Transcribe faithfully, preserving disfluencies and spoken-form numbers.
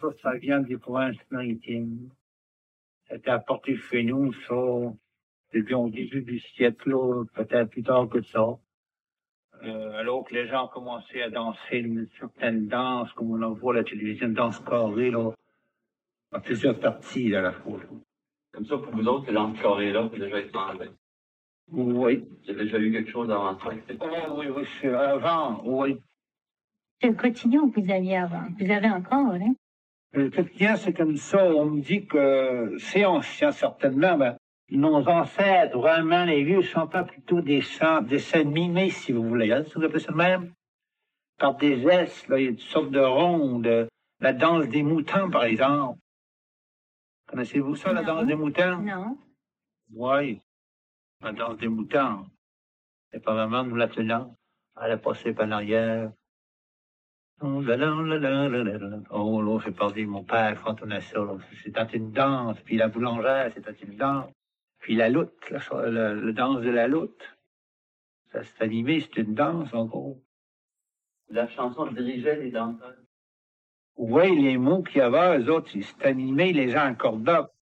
ça, ça vient des provinces maritimes. Ça a été apporté chez nous, ça, depuis au début du siècle, là, peut-être plus tard que ça. Euh, alors que les gens commençaient à danser une certaine danse, comme on en voit à la télévision, une danse carrée, là, en plusieurs parties, là, la fois. Comme ça, pour vous autres, ce danse carrée-là, vous déjà été enlevé. Oui. J'ai déjà eu quelque chose avant ça. Oh, oui, oui, c'est avant, oui. C'est le quotidien que vous aviez avant. Vous avez encore, hein? Le quotidien, c'est comme ça. On me dit que c'est ancien, certainement. Ben, nos ancêtres, vraiment, les vieux, sont pas plutôt des dessins, dessins mimés, si vous voulez. Hein, si vous appelez ça de même? Par des gestes, là, il y a toutes sortes de rondes. La danse des moutons, par exemple. Connaissez-vous ça, la Non. danse des moutons? Non. Oui. La danse des moutons. C'est pas vraiment nous la tenons. Elle a passé par l'arrière. Oh là là là là là là là. Oh là, c'est pas dit, mon père fredonnait ça. C'était une danse. Puis la boulangère, c'était une danse. Puis la lutte, la, la, la danse de la lutte. Ça s'est animé, c'est une danse, en gros. La chanson dirigeait les danseurs. Oui, les mots qu'il y avait, eux autres, ils s'étaient animés, les gens accordaient.